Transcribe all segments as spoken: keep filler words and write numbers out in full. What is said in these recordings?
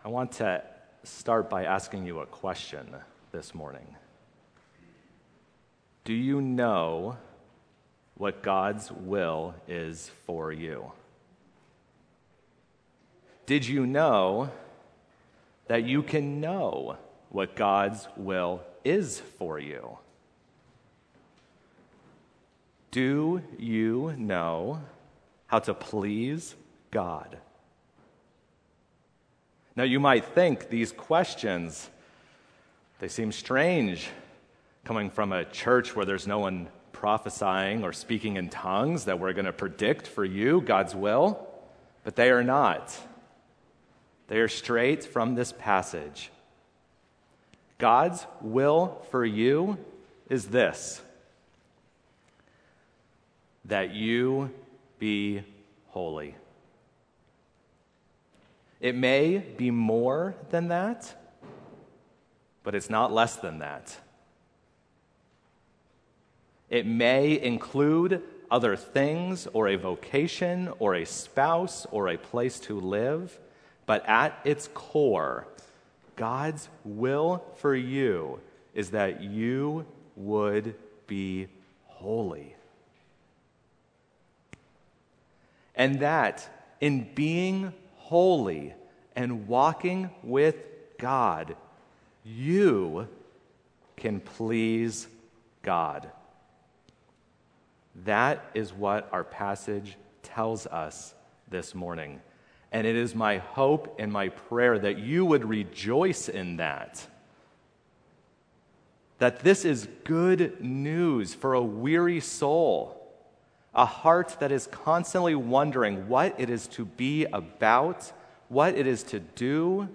I want to start by asking you a question this morning. Do you know what God's will is for you? Did you know that you can know what God's will is for you? Do you know how to please God? Now, you might think these questions, they seem strange, coming from a church where there's no one prophesying or speaking in tongues that we're going to predict for you God's will, but they are not. They are straight from this passage. God's will for you is this: that you be holy. It may be more than that, but it's not less than that. It may include other things, or a vocation, or a spouse, or a place to live, but at its core, God's will for you is that you would be holy. And that in being holy and walking with God, you can please God. That is what our passage tells us this morning. And it is my hope and my prayer that you would rejoice in that. That this is good news for a weary soul, a heart that is constantly wondering what it is to be about, what it is to do.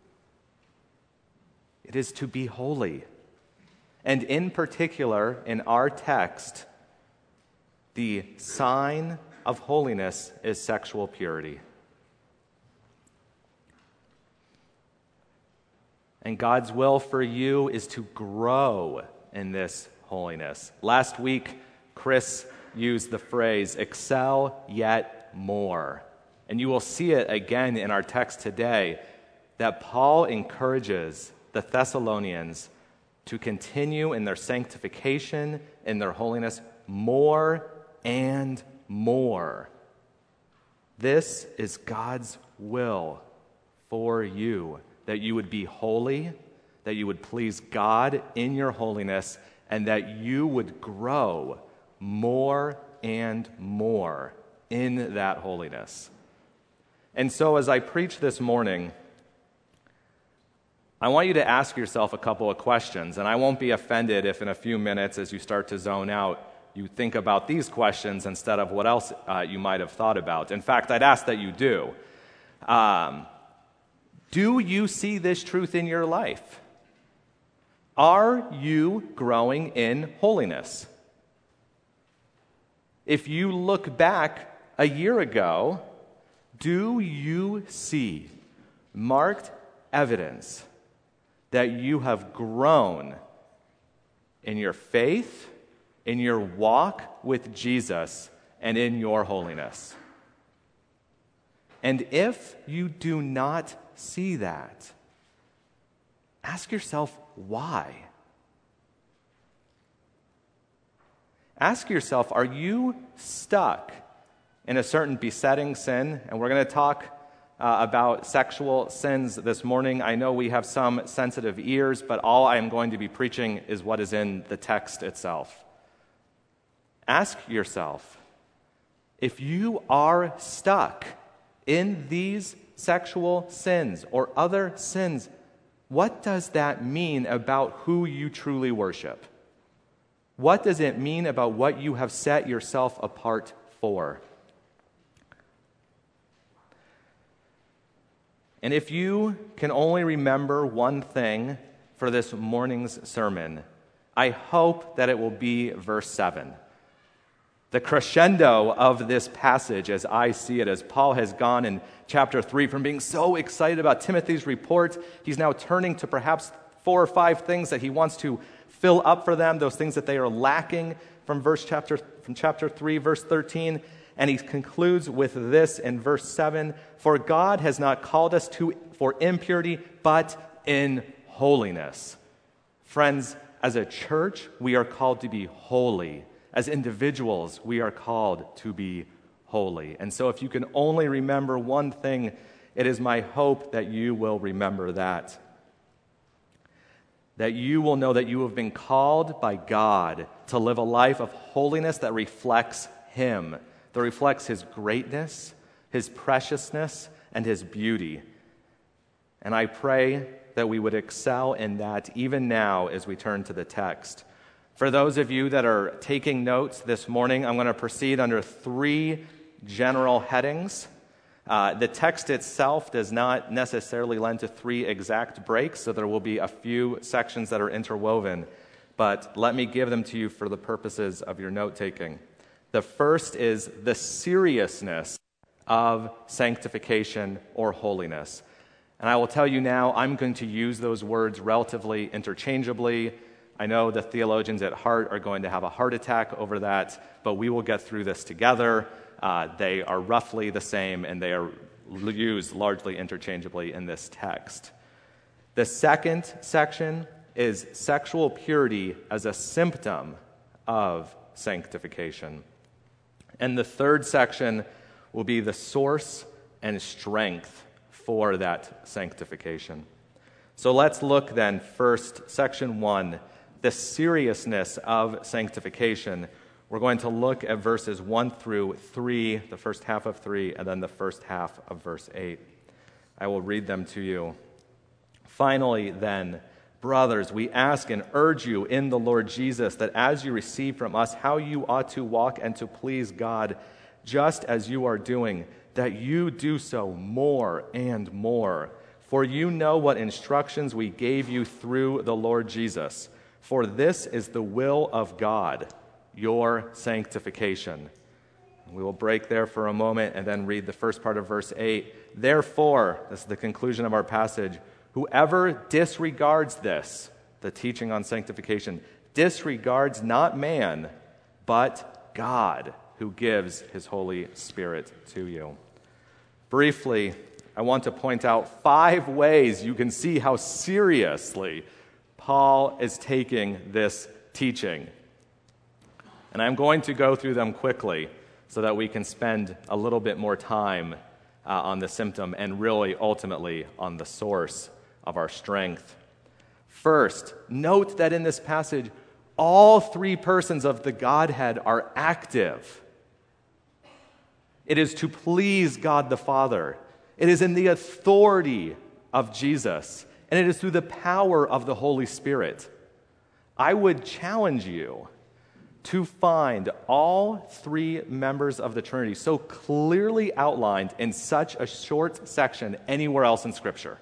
It is to be holy. And in particular, in our text, the sign of holiness is sexual purity. And God's will for you is to grow in this holiness. Last week, Chris used the phrase, excel yet more. And you will see it again in our text today, that Paul encourages the Thessalonians to continue in their sanctification, in their holiness, more and more. This is God's will for you, that you would be holy, that you would please God in your holiness, and that you would grow more and more in that holiness. And so as I preach this morning, I want you to ask yourself a couple of questions, and I won't be offended if in a few minutes as you start to zone out, you think about these questions instead of what else uh, you might have thought about. In fact, I'd ask that you do. Um, do you see this truth in your life? Are you growing in holiness? If you look back a year ago, do you see marked evidence that you have grown in your faith, in your walk with Jesus, and in your holiness? And if you do not see that, ask yourself why. Ask yourself, are you stuck in a certain besetting sin? And we're going to talk uh, about sexual sins this morning. I know we have some sensitive ears, but all I am going to be preaching is what is in the text itself. Ask yourself, if you are stuck in these sexual sins or other sins, what does that mean about who you truly worship? What does it mean about what you have set yourself apart for? And if you can only remember one thing for this morning's sermon, I hope that it will be verse seven. The crescendo of this passage, as I see it, as Paul has gone in chapter three from being so excited about Timothy's report, he's now turning to perhaps four or five things that he wants to fill up for them, those things that they are lacking from verse chapter from chapter three, verse thirteen. And he concludes with this in verse seven, "For God has not called us to for impurity, but in holiness." Friends, as a church, we are called to be holy. As individuals, we are called to be holy. And so if you can only remember one thing, it is my hope that you will remember that. That you will know that you have been called by God to live a life of holiness that reflects Him, that reflects His greatness, His preciousness, and His beauty. And I pray that we would excel in that even now as we turn to the text. For those of you that are taking notes this morning, I'm going to proceed under three general headings. Uh, the text itself does not necessarily lend to three exact breaks, so there will be a few sections that are interwoven, but let me give them to you for the purposes of your note-taking. The first is the seriousness of sanctification or holiness. And I will tell you now, I'm going to use those words relatively interchangeably. I know the theologians at heart are going to have a heart attack over that, but we will get through this together. Uh, they are roughly the same, and they are used largely interchangeably in this text. The second section is sexual purity as a symptom of sanctification. And the third section will be the source and strength for that sanctification. So let's look then first, section one, the seriousness of sanctification. We're going to look at verses one through three, the first half of three, and then the first half of verse eight. I will read them to you. Finally, then, brothers, we ask and urge you in the Lord Jesus that as you receive from us how you ought to walk and to please God, just as you are doing, that you do so more and more. For you know what instructions we gave you through the Lord Jesus. For this is the will of God, your sanctification. We will break there for a moment and then read the first part of verse eight. Therefore, this is the conclusion of our passage, whoever disregards this, the teaching on sanctification, disregards not man, but God, who gives his Holy Spirit to you. Briefly, I want to point out five ways you can see how seriously Paul is taking this teaching. And I'm going to go through them quickly so that we can spend a little bit more time uh, on the symptom and really ultimately on the source of our strength. First, note that in this passage, all three persons of the Godhead are active. It is to please God the Father. It is in the authority of Jesus, and it is through the power of the Holy Spirit. I would challenge you to find all three members of the Trinity so clearly outlined in such a short section anywhere else in Scripture.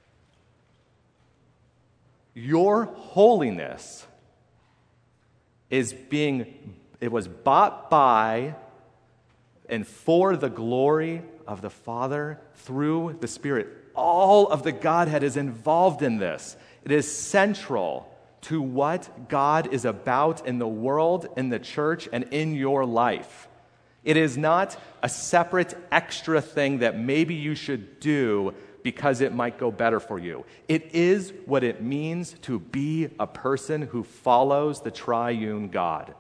Your holiness is being, it was bought by and for the glory of the Father through the Spirit. All of the Godhead is involved in this. It is central to what God is about in the world, in the church, and in your life. It is not a separate extra thing that maybe you should do because it might go better for you. It is what it means to be a person who follows the triune God.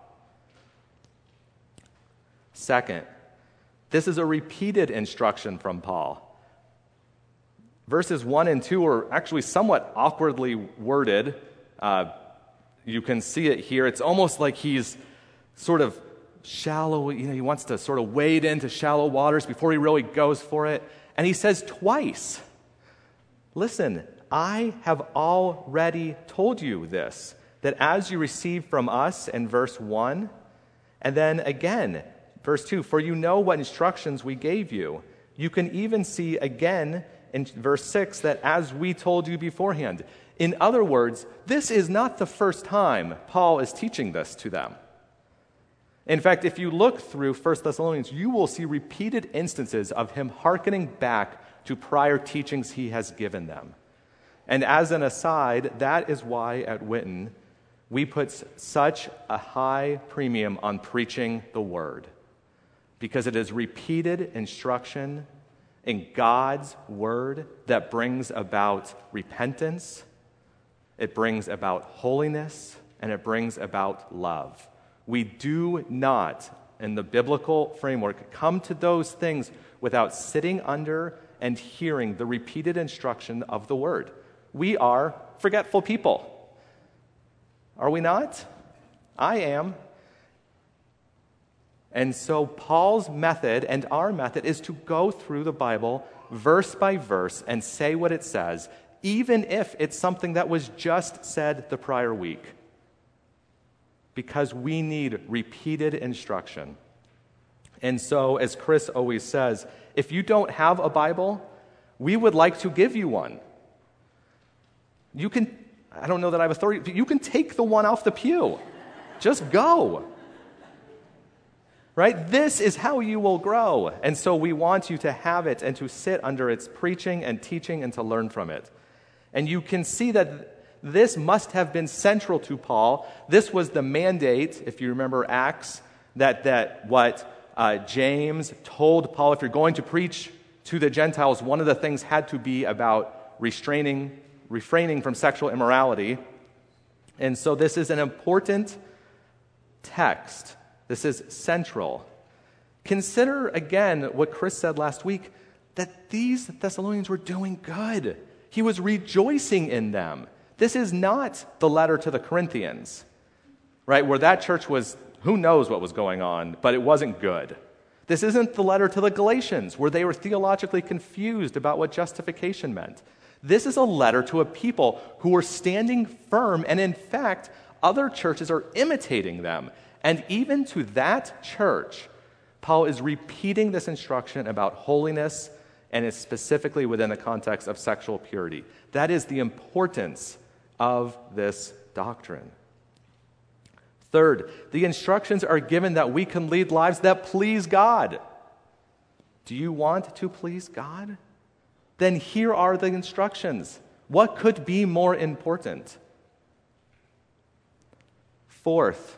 Second, this is a repeated instruction from Paul. Verses one and two are actually somewhat awkwardly worded. Uh, you can see it here. It's almost like he's sort of shallow, you know, he wants to sort of wade into shallow waters before he really goes for it. And he says twice, listen, I have already told you this, that as you receive from us in verse one, and then again, verse two, for you know what instructions we gave you. You can even see again in verse six that as we told you beforehand. In other words, this is not the first time Paul is teaching this to them. In fact, if you look through First Thessalonians, you will see repeated instances of him hearkening back to prior teachings he has given them. And as an aside, that is why at Witten we put such a high premium on preaching the word. because it is repeated instruction in God's word that brings about repentance, it brings about holiness, and it brings about love. We do not, in the biblical framework, come to those things without sitting under and hearing the repeated instruction of the word. We are forgetful people. Are we not? I am. And so Paul's method and our method is to go through the Bible verse by verse and say what it says, even if it's something that was just said the prior week, because we need repeated instruction. And so, as Chris always says, if you don't have a Bible, we would like to give you one. You can, I don't know that I have authority, but you can take the one off the pew. Just go. Right? This is how you will grow. And so we want you to have it and to sit under its preaching and teaching and to learn from it. And you can see that this must have been central to Paul. This was the mandate, if you remember Acts, that, that what uh, James told Paul, if you're going to preach to the Gentiles, one of the things had to be about restraining, refraining from sexual immorality. And so this is an important text. This is central. Consider again what Chris said last week, that these Thessalonians were doing good. He was rejoicing in them. This is not the letter to the Corinthians, right, where that church was, who knows what was going on, but it wasn't good. This isn't the letter to the Galatians, where they were theologically confused about what justification meant. This is a letter to a people who were standing firm, and in fact, other churches are imitating them. And even to that church, Paul is repeating this instruction about holiness, and it's specifically within the context of sexual purity. That is the importance of this doctrine. Third, the instructions are given that we can lead lives that please God. Do you want to please God? Then here are the instructions. What could be more important? Fourth,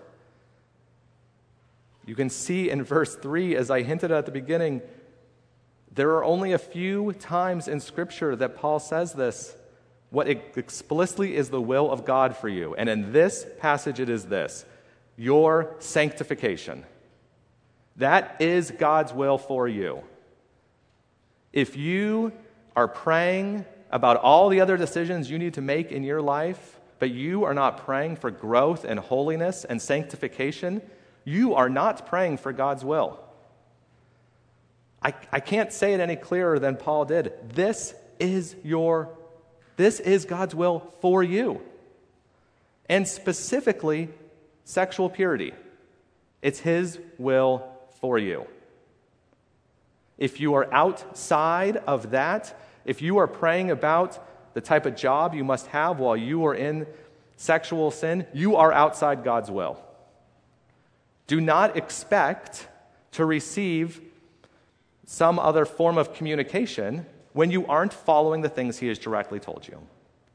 you can see in verse three, as I hinted at the beginning, there are only a few times in Scripture that Paul says this, what explicitly is the will of God for you. And in this passage it is this, your sanctification. That is God's will for you. If you are praying about all the other decisions you need to make in your life, but you are not praying for growth and holiness and sanctification, you are not praying for God's will. I, I can't say it any clearer than Paul did. This is your, this is God's will for you. And specifically, sexual purity. It's His will for you. If you are outside of that, if you are praying about the type of job you must have while you are in sexual sin, you are outside God's will. Do not expect to receive some other form of communication when you aren't following the things He has directly told you.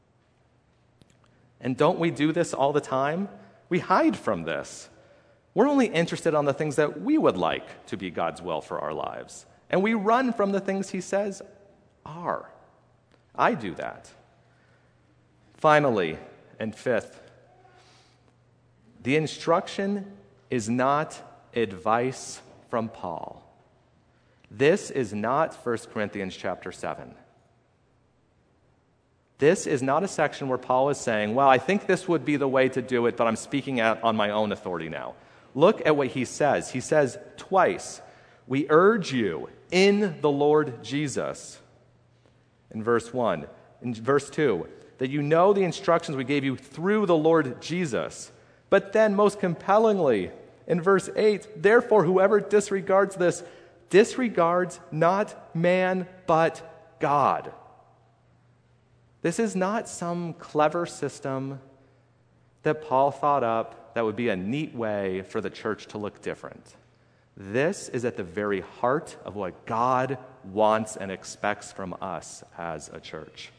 And don't we do this all the time? We hide from this. We're only interested on the things that we would like to be God's will for our lives. And we run from the things He says are. I do that. Finally, and fifth, the instruction is not advice from Paul. This is not First Corinthians chapter seven. This is not a section where Paul is saying, well, I think this would be the way to do it, but I'm speaking out on my own authority now. Look at what he says. He says twice, we urge you in the Lord Jesus. In verse one. In verse two, that you know the instructions we gave you through the Lord Jesus. But then, most compellingly, in verse eight, therefore whoever disregards this, disregards not man, but God. This is not some clever system that Paul thought up that would be a neat way for the church to look different. This is at the very heart of what God wants and expects from us as a church.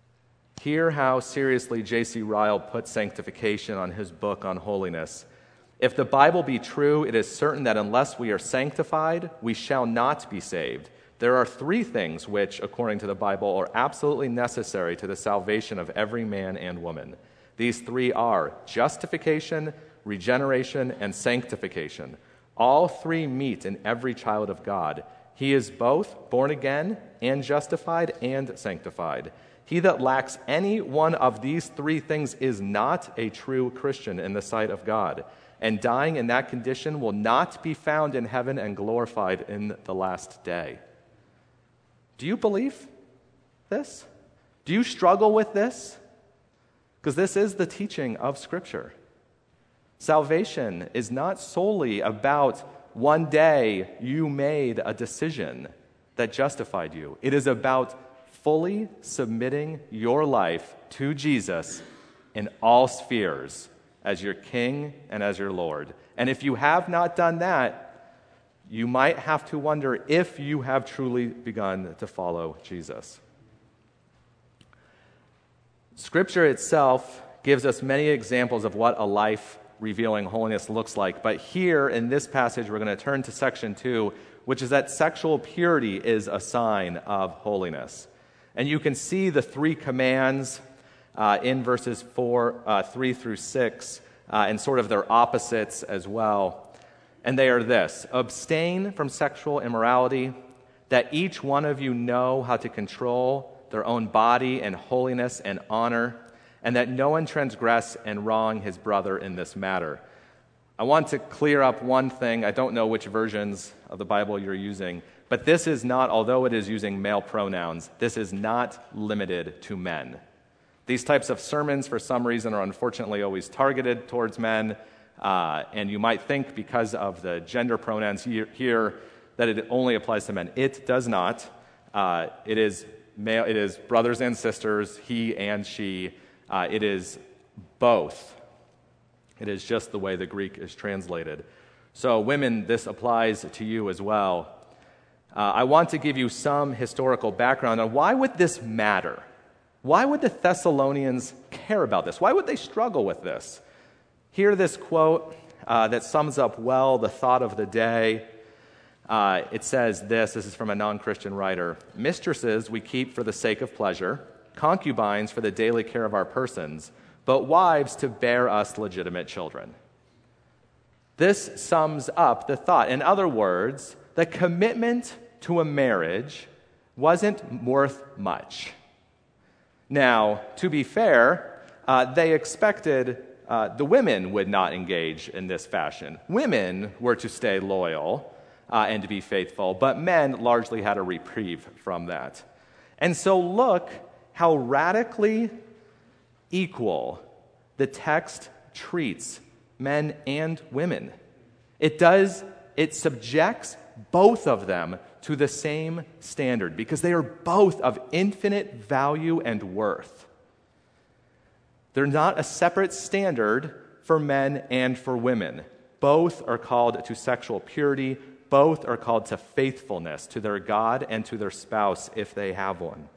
Hear how seriously J C Ryle puts sanctification on his book on holiness. If the Bible be true, it is certain that unless we are sanctified, we shall not be saved. There are three things which, according to the Bible, are absolutely necessary to the salvation of every man and woman. These three are justification, regeneration, and sanctification. All three meet in every child of God. He is both born again and justified and sanctified. He that lacks any one of these three things is not a true Christian in the sight of God, and dying in that condition will not be found in heaven and glorified in the last day. Do you believe this? Do you struggle with this? Because this is the teaching of Scripture. Salvation is not solely about one day you made a decision that justified you. It is about fully submitting your life to Jesus in all spheres as your King and as your Lord. And if you have not done that, you might have to wonder if you have truly begun to follow Jesus. Scripture itself gives us many examples of what a life revealing holiness looks like. But here in this passage, we're going to turn to section two, which is that sexual purity is a sign of holiness. And you can see the three commands uh, in verses four, uh, three through six, uh, and sort of their opposites as well. And they are this: abstain from sexual immorality, that each one of you know how to control their own body in holiness and honor, and that no one transgress and wrong his brother in this matter. I want to clear up one thing. I don't know which versions of the Bible you're using, but this is not, although it is using male pronouns, this is not limited to men. These types of sermons, for some reason, are unfortunately always targeted towards men, uh, and you might think because of the gender pronouns here, here that it only applies to men. It does not. Uh, it is male. It is brothers and sisters, he and she. Uh, it is both. It is just the way the Greek is translated. So women, this applies to you as well. Uh, I want to give you some historical background on why would this matter? Why would the Thessalonians care about this? Why would they struggle with this? Hear this quote uh, that sums up well the thought of the day. Uh, it says this, this is from a non-Christian writer: "Mistresses we keep for the sake of pleasure, concubines for the daily care of our persons, but wives to bear us legitimate children." This sums up the thought. In other words, the commitment to a marriage wasn't worth much. Now, to be fair, uh, they expected uh, the women would not engage in this fashion. Women were to stay loyal uh, and to be faithful, but men largely had a reprieve from that. And so look how radically equal the text treats men and women. It does, it subjects both of them to the same standard because they are both of infinite value and worth. They're not a separate standard for men and for women. Both are called to sexual purity. Both are called to faithfulness to their God and to their spouse if they have one.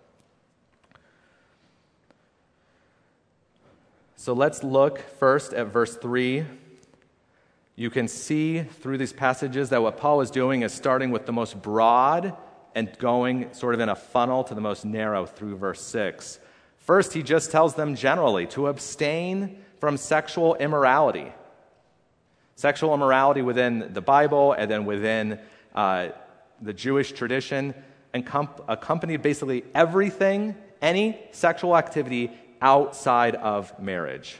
So let's look first at verse three. You can see through these passages that what Paul is doing is starting with the most broad and going sort of in a funnel to the most narrow through verse six. First, he just tells them generally to abstain from sexual immorality. Sexual immorality within the Bible and then within uh, the Jewish tradition encom- accompanied basically everything, any sexual activity outside of marriage.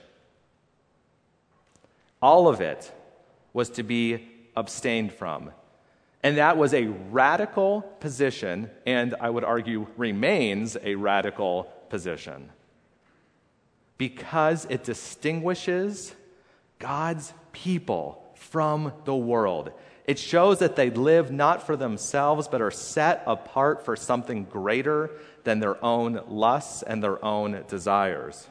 All of it was to be abstained from. And that was a radical position, and I would argue remains a radical position, because it distinguishes God's people from the world. It shows that they live not for themselves, but are set apart for something greater than their own lusts and their own desires.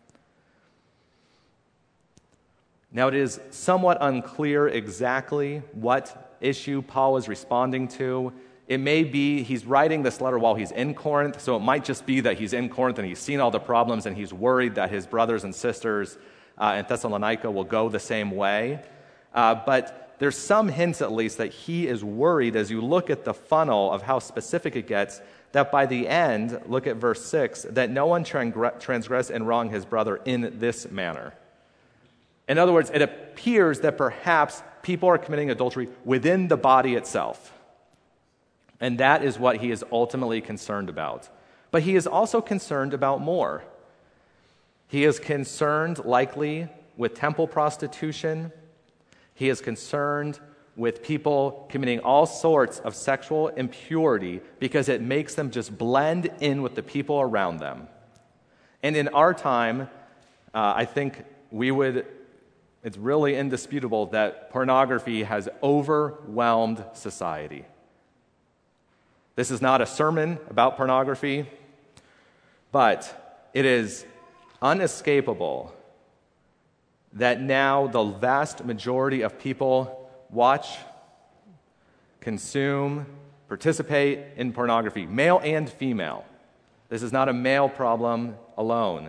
Now, it is somewhat unclear exactly what issue Paul is responding to. It may be he's writing this letter while he's in Corinth, so it might just be that he's in Corinth and he's seen all the problems and he's worried that his brothers and sisters uh, in Thessalonica will go the same way. Uh, but there's some hints, at least, that he is worried as you look at the funnel of how specific it gets, that by the end, look at verse six, that no one transgress and wrong his brother in this manner. In other words, it appears that perhaps people are committing adultery within the body itself. And that is what he is ultimately concerned about. But he is also concerned about more. He is concerned, likely, with temple prostitution. He is concerned with people committing all sorts of sexual impurity because it makes them just blend in with the people around them. And in our time, uh, I think we would, it's really indisputable that pornography has overwhelmed society. This is not a sermon about pornography, but it is unescapable that now the vast majority of people watch, consume, participate in pornography, male and female. This is not a male problem alone.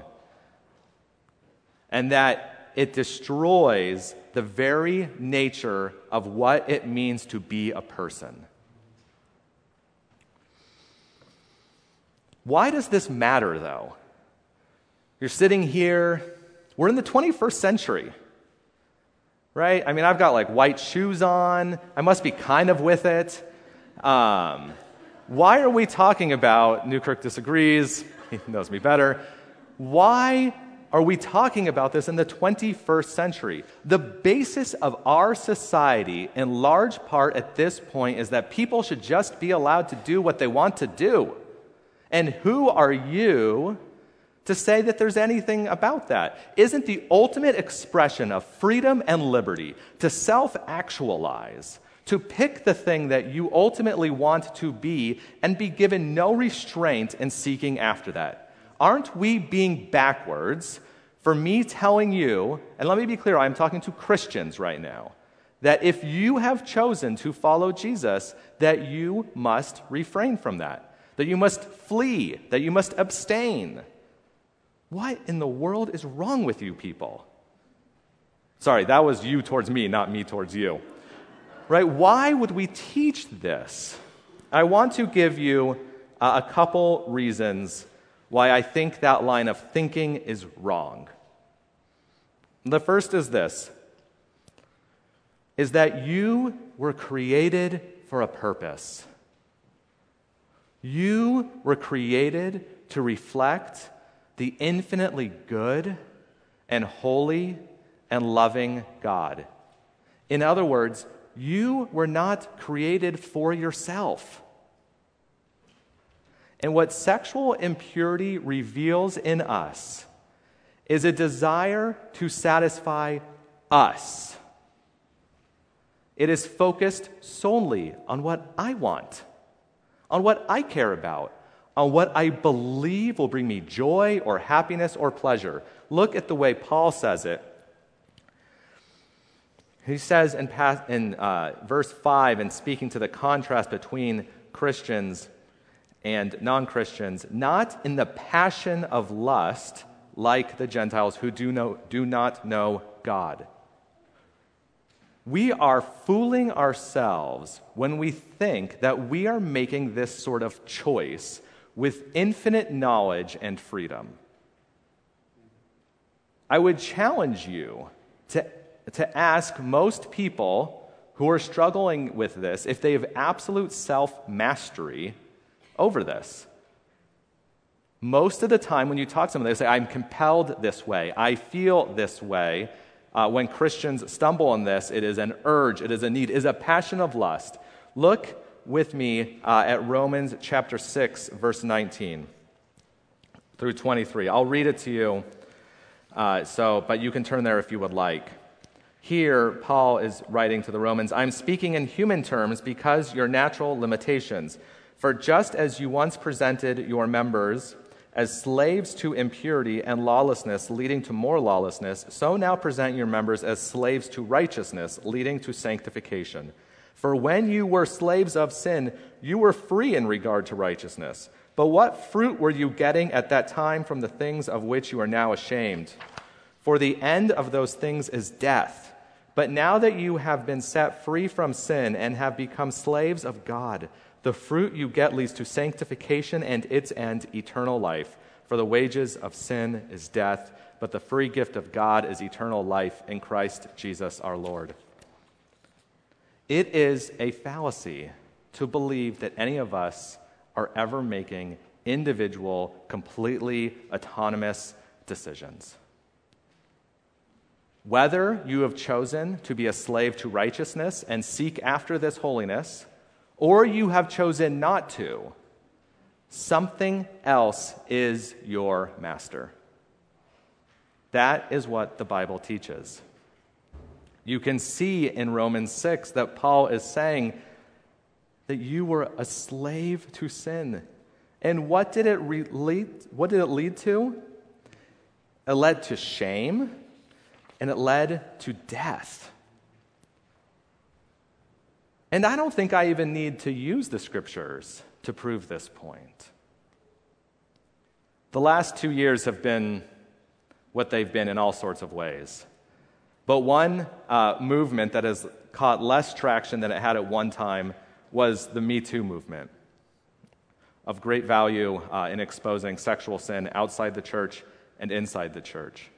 And that it destroys the very nature of what it means to be a person. Why does this matter, though? You're sitting here, we're in the twenty-first century, right? I mean, I've got like white shoes on. I must be kind of with it. Um, why are we talking about, Newkirk disagrees, he knows me better. Why are we talking about this in the twenty-first century? The basis of our society, in large part at this point, is that people should just be allowed to do what they want to do. And who are you to say that there's anything about that? Isn't the ultimate expression of freedom and liberty to self-actualize, to pick the thing that you ultimately want to be and be given no restraint in seeking after that? Aren't we being backwards for me telling you, and let me be clear, I'm talking to Christians right now, that if you have chosen to follow Jesus, that you must refrain from that, that you must flee, that you must abstain. What in the world is wrong with you people? Sorry, that was you towards me, not me towards you. Right? Why would we teach this? I want to give you uh, a couple reasons why I think that line of thinking is wrong. The first is this, is that you were created for a purpose. You were created to reflect the infinitely good and holy and loving God. In other words, you were not created for yourself. And what sexual impurity reveals in us is a desire to satisfy us. It is focused solely on what I want, on what I care about, on what I believe will bring me joy or happiness or pleasure. Look at the way Paul says it. He says in, past, in uh, verse five, in speaking to the contrast between Christians and non-Christians, not in the passion of lust like the Gentiles who do, know, do not know God. We are fooling ourselves when we think that we are making this sort of choice with infinite knowledge and freedom. I would challenge you to, to ask most people who are struggling with this if they have absolute self-mastery over this. Most of the time when you talk to someone, they say, I'm compelled this way, I feel this way. Uh, when Christians stumble on this, it is an urge, it is a need, it is a passion of lust. Look with me uh, at Romans chapter six, verse nineteen through twenty-three. I'll read it to you, uh, so but you can turn there if you would like. Here, Paul is writing to the Romans, I'm speaking in human terms because your natural limitations. For just as you once presented your members as slaves to impurity and lawlessness, leading to more lawlessness, so now present your members as slaves to righteousness, leading to sanctification. For when you were slaves of sin, you were free in regard to righteousness. But what fruit were you getting at that time from the things of which you are now ashamed? For the end of those things is death. But now that you have been set free from sin and have become slaves of God, the fruit you get leads to sanctification and its end, eternal life. For the wages of sin is death, but the free gift of God is eternal life in Christ Jesus our Lord. It is a fallacy to believe that any of us are ever making individual, completely autonomous decisions. Whether you have chosen to be a slave to righteousness and seek after this holiness, or you have chosen not to, something else is your master. That is what the Bible teaches. You can see in Romans six that Paul is saying that you were a slave to sin. And what did it re- lead, what did it lead to? It led to shame, and it led to death. And I don't think I even need to use the scriptures to prove this point. The last two years have been what they've been in all sorts of ways. But one uh, movement that has caught less traction than it had at one time was the Me Too movement, of great value uh, in exposing sexual sin outside the church and inside the church.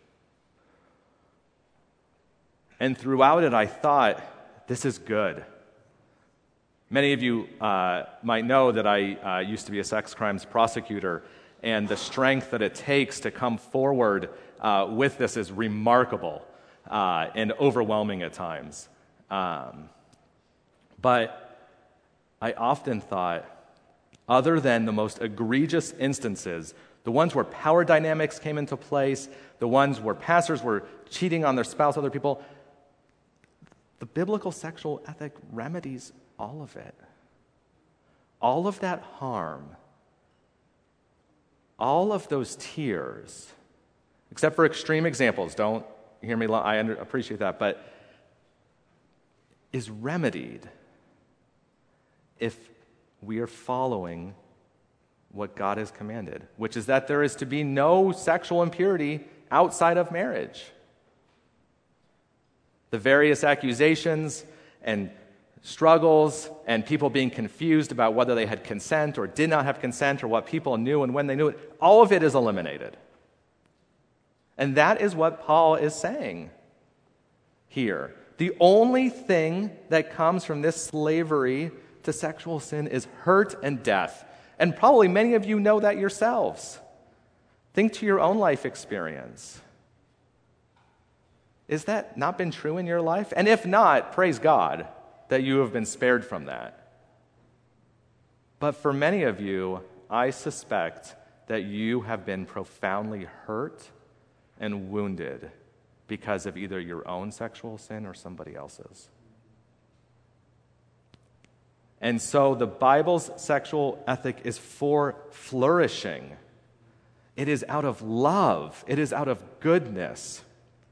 And throughout it, I thought, this is good. Many of you uh, might know that I uh, used to be a sex crimes prosecutor, and the strength that it takes to come forward uh, with this is remarkable uh, and overwhelming at times. Um, but I often thought, other than the most egregious instances, the ones where power dynamics came into place, the ones where pastors were cheating on their spouse, other people, the biblical sexual ethic remedies all of it. All of that harm, all of those tears, except for extreme examples, don't hear me, I under, appreciate that, but is remedied if we are following what God has commanded, which is that there is to be no sexual impurity outside of marriage. The various accusations and struggles and people being confused about whether they had consent or did not have consent or what people knew and when they knew it, all of it is eliminated. And that is what Paul is saying here. The only thing that comes from this slavery to sexual sin is hurt and death. And probably many of you know that yourselves. Think to your own life experience. Is that not been true in your life? And if not, praise God that you have been spared from that. But for many of you, I suspect that you have been profoundly hurt and wounded because of either your own sexual sin or somebody else's. And so the Bible's sexual ethic is for flourishing. It is out of love. It is out of goodness.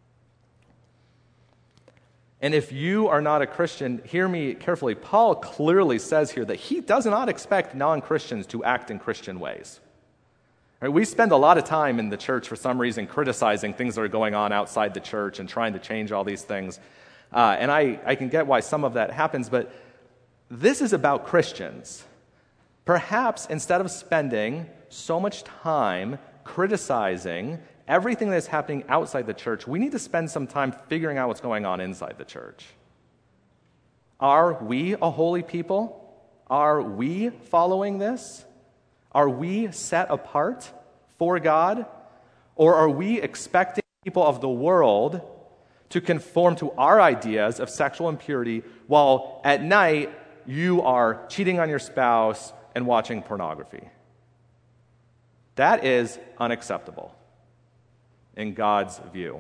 And if you are not a Christian, hear me carefully. Paul clearly says here that he does not expect non-Christians to act in Christian ways. Right? We spend a lot of time in the church for some reason criticizing things that are going on outside the church and trying to change all these things. Uh, and I, I can get why some of that happens, but this is about Christians. Perhaps instead of spending so much time criticizing everything that's happening outside the church, we need to spend some time figuring out what's going on inside the church. Are we a holy people? Are we following this? Are we set apart for God? Or are we expecting people of the world to conform to our ideas of sexual impurity while at night you are cheating on your spouse and watching pornography? That is unacceptable in God's view.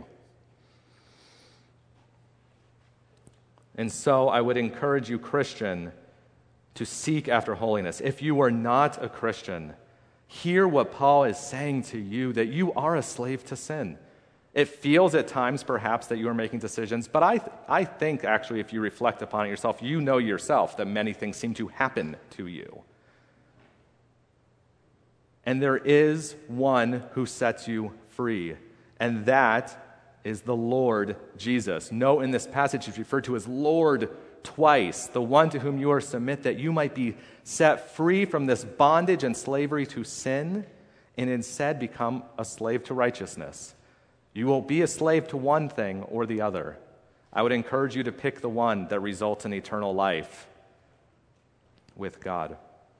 And so I would encourage you, Christian, to seek after holiness. If you are not a Christian, hear what Paul is saying to you, that you are a slave to sin. It feels at times perhaps that you are making decisions, but I, th- I think actually if you reflect upon it yourself, you know yourself that many things seem to happen to you. And there is one who sets you free, and that is the Lord Jesus. Note in this passage he's referred to as Lord twice, the one to whom you are submit, that you might be set free from this bondage and slavery to sin, and instead become a slave to righteousness. You will be a slave to one thing or the other. I would encourage you to pick the one that results in eternal life with God.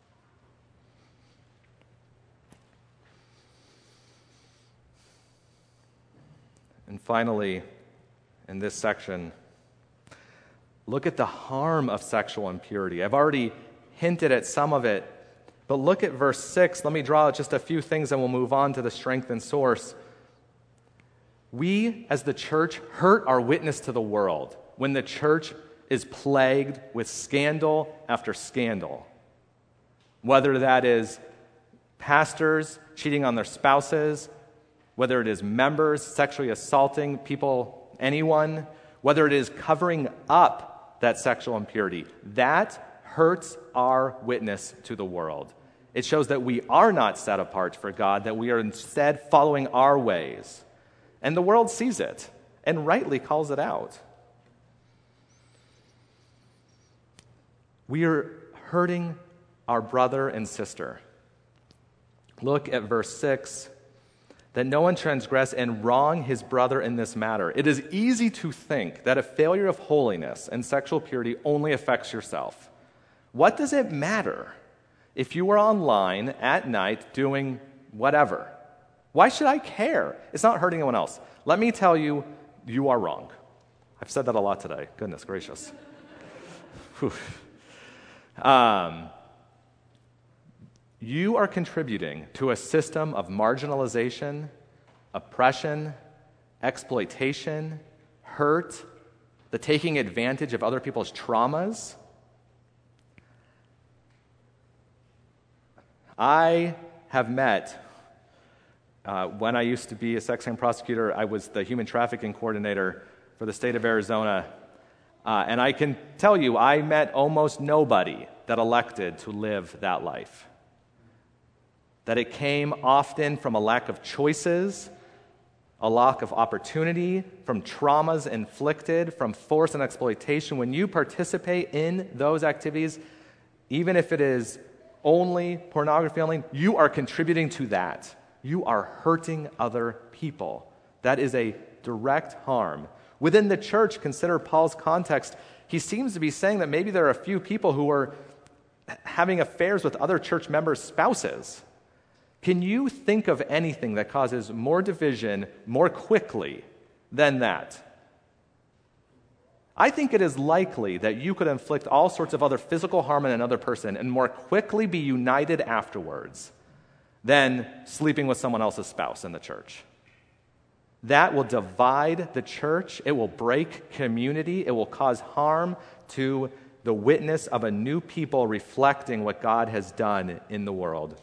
And finally, in this section, look at the harm of sexual impurity. I've already hinted at some of it, but look at verse six. Let me draw out just a few things and we'll move on to the strength and source. We, as the church, hurt our witness to the world when the church is plagued with scandal after scandal. Whether that is pastors cheating on their spouses, whether it is members sexually assaulting people, anyone, whether it is covering up that sexual impurity, that hurts our witness to the world. It shows that we are not set apart for God, that we are instead following our ways. And the world sees it and rightly calls it out. We are hurting our brother and sister. Look at verse six. That no one transgress and wrong his brother in this matter. It is easy to think that a failure of holiness and sexual purity only affects yourself. What does it matter if you were online at night doing whatever? Why should I care? It's not hurting anyone else. Let me tell you, you are wrong. I've said that a lot today. Goodness gracious. um, you are contributing to a system of marginalization, oppression, exploitation, hurt, the taking advantage of other people's traumas. I have met, uh, when I used to be a sex crime prosecutor, I was the human trafficking coordinator for the state of Arizona. Uh, and I can tell you, I met almost nobody that elected to live that life. That it came often from a lack of choices, a lack of opportunity, from traumas inflicted, from force and exploitation. When you participate in those activities, even if it is only pornography only, you are contributing to that. You are hurting other people. That is a direct harm. Within the church, consider Paul's context. He seems to be saying that maybe there are a few people who are having affairs with other church members' spouses. Can you think of anything that causes more division more quickly than that? I think it is likely that you could inflict all sorts of other physical harm on another person and more quickly be united afterwards than sleeping with someone else's spouse in the church. That will divide the church. It will break community. It will cause harm to the witness of a new people reflecting what God has done in the world.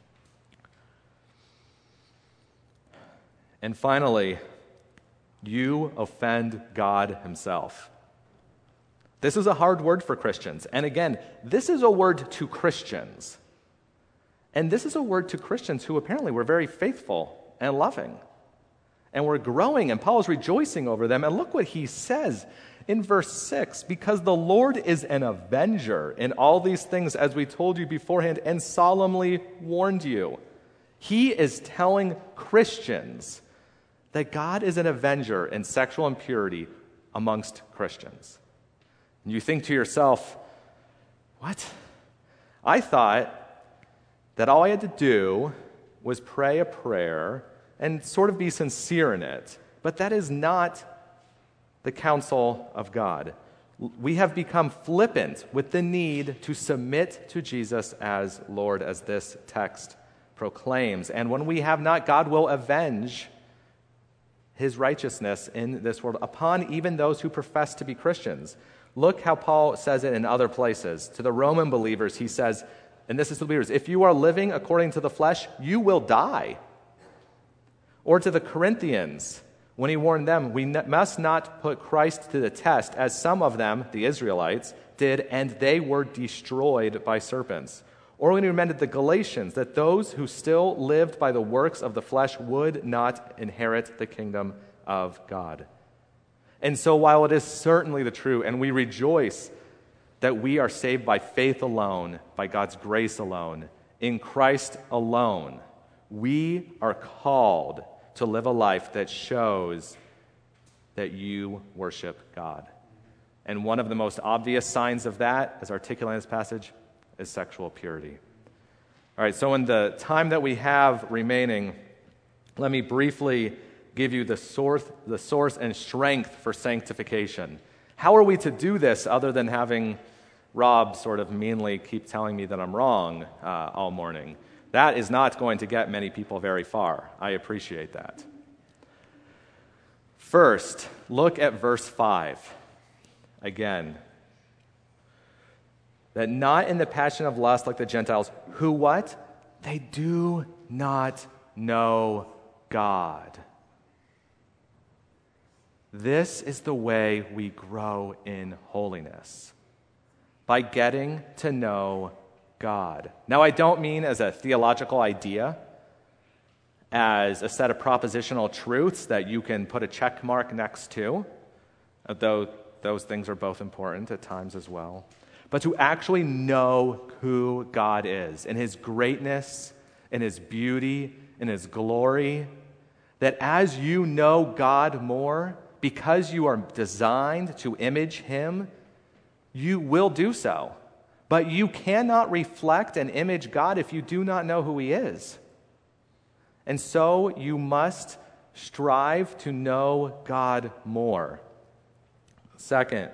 And finally, you offend God himself. This is a hard word for Christians. And again, this is a word to Christians. And this is a word to Christians who apparently were very faithful and loving. And were growing, and Paul is rejoicing over them. And look what he says in verse six. Because the Lord is an avenger in all these things, as we told you beforehand, and solemnly warned you. He is telling Christians that God is an avenger in sexual impurity amongst Christians. And you think to yourself, what? I thought that all I had to do was pray a prayer and sort of be sincere in it. But that is not the counsel of God. We have become flippant with the need to submit to Jesus as Lord, as this text proclaims. And when we have not, God will avenge his righteousness in this world upon even those who profess to be Christians. Look how Paul says it in other places. To the Roman believers, he says, and this is to the believers, if you are living according to the flesh, you will die. Or to the Corinthians, when he warned them, we must not put Christ to the test, as some of them, the Israelites, did, and they were destroyed by serpents. Or when he reminded the Galatians that those who still lived by the works of the flesh would not inherit the kingdom of God. And so while it is certainly the truth, and we rejoice that we are saved by faith alone, by God's grace alone, in Christ alone, we are called to live a life that shows that you worship God. And one of the most obvious signs of that, as articulated in this passage, is sexual purity. All right, so in the time that we have remaining, let me briefly give you the source, the source and strength for sanctification. How are we to do this other than having Rob sort of meanly keep telling me that I'm wrong uh, all morning? That is not going to get many people very far. I appreciate that. First, look at verse five. Again, that not in the passion of lust like the Gentiles, who what? They do not know God. This is the way we grow in holiness, by getting to know God. Now, I don't mean as a theological idea, as a set of propositional truths that you can put a check mark next to, though those things are both important at times as well. But to actually know who God is, in his greatness, in his beauty, in his glory, that as you know God more, because you are designed to image him, you will do so. But you cannot reflect and image God if you do not know who he is. And so you must strive to know God more. Second,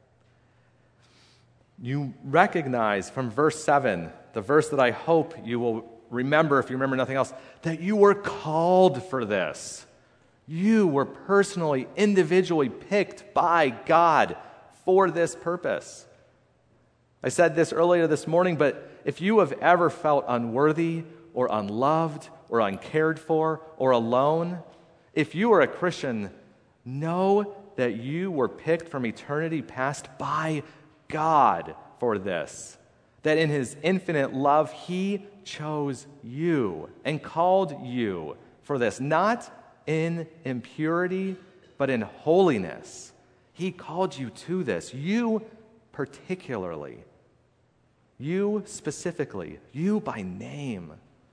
you recognize from verse seven, the verse that I hope you will remember if you remember nothing else, that you were called for this. You were personally, individually picked by God for this purpose. I said this earlier this morning, but if you have ever felt unworthy or unloved or uncared for or alone, if you are a Christian, know that you were picked from eternity past by God for this. That in his infinite love, he chose you and called you for this, not in impurity, but in holiness. He called you to this. You particularly. You specifically. You by name.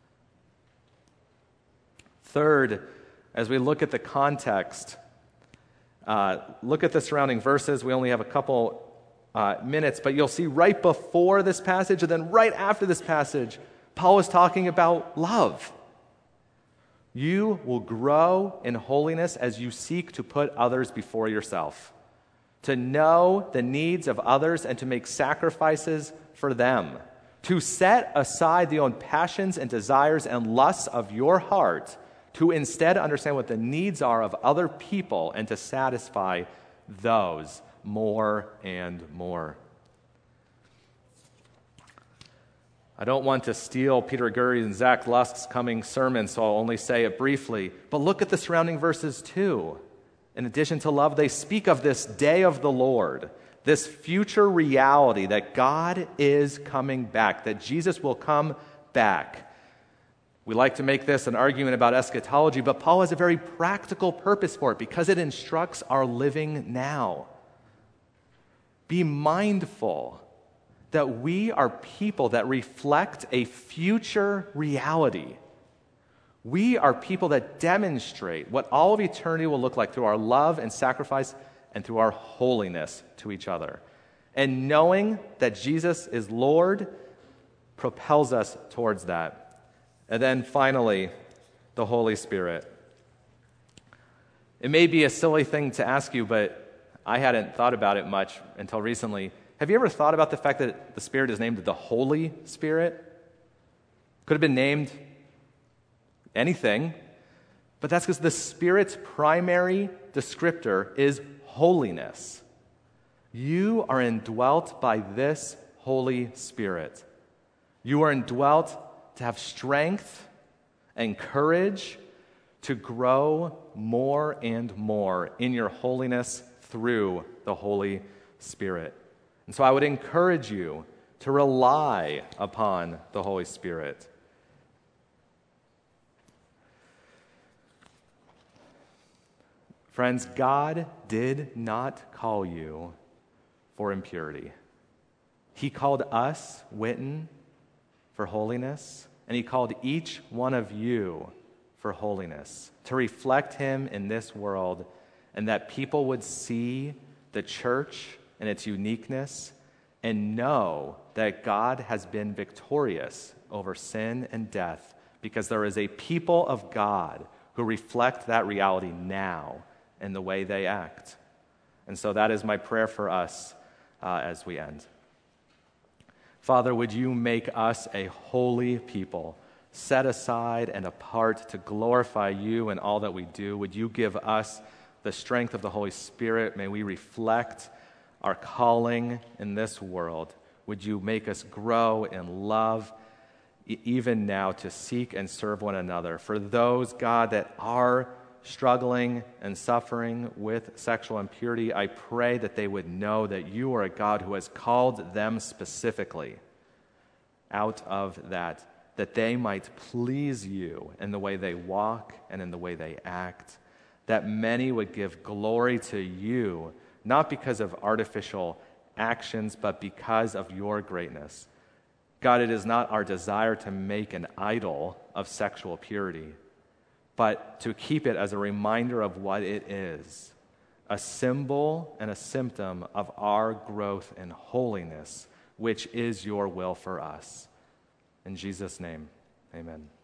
Third, as we look at the context, uh, look at the surrounding verses. We only have a couple uh, minutes, but you'll see right before this passage and then right after this passage, Paul is talking about love. You will grow in holiness as you seek to put others before yourself, to know the needs of others and to make sacrifices for them, to set aside the own passions and desires and lusts of your heart, to instead understand what the needs are of other people and to satisfy those more and more. I don't want to steal Peter Gurry and Zach Lusk's coming sermon, so I'll only say it briefly. But look at the surrounding verses too. In addition to love, they speak of this day of the Lord, this future reality that God is coming back, that Jesus will come back. We like to make this an argument about eschatology, but Paul has a very practical purpose for it because it instructs our living now. Be mindful that we are people that reflect a future reality. We are people that demonstrate what all of eternity will look like through our love and sacrifice and through our holiness to each other. And knowing that Jesus is Lord propels us towards that. And then finally, the Holy Spirit. It may be a silly thing to ask you, but I hadn't thought about it much until recently. Have you ever thought about the fact that the Spirit is named the Holy Spirit? Could have been named anything, but that's because the Spirit's primary descriptor is holiness. You are indwelt by this Holy Spirit. You are indwelt to have strength and courage to grow more and more in your holiness through the Holy Spirit. And so I would encourage you to rely upon the Holy Spirit. Friends, God did not call you for impurity. He called us, Witten, for holiness, and he called each one of you for holiness, to reflect him in this world, and that people would see the church and its uniqueness and know that God has been victorious over sin and death, because there is a people of God who reflect that reality now in the way they act. And so that is my prayer for us uh, as we end. Father, would you make us a holy people, set aside and apart to glorify you in all that we do? Would you give us the strength of the Holy Spirit? May we reflect our calling in this world. Would you make us grow in love, e- even now, to seek and serve one another? For those, God, that are struggling and suffering with sexual impurity, I pray that they would know that you are a God who has called them specifically out of that, that they might please you in the way they walk and in the way they act, that many would give glory to you, not because of artificial actions, but because of your greatness. God, it is not our desire to make an idol of sexual purity, but to keep it as a reminder of what it is, a symbol and a symptom of our growth in holiness, which is your will for us. In Jesus' name, amen.